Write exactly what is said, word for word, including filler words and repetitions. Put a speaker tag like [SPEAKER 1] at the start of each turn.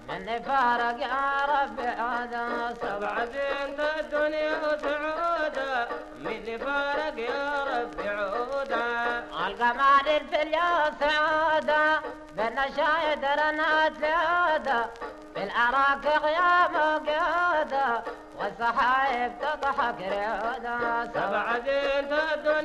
[SPEAKER 1] من فارق يا ربي عودا
[SPEAKER 2] سبع زين الدنيا وسعودا من فارق يا ربي عودا
[SPEAKER 1] القمر الفل يا سعودا بالنشايد رنات ليودا بالأراك يا موقودا والصحايب تضحك ريودا
[SPEAKER 2] سبع زين الدنيا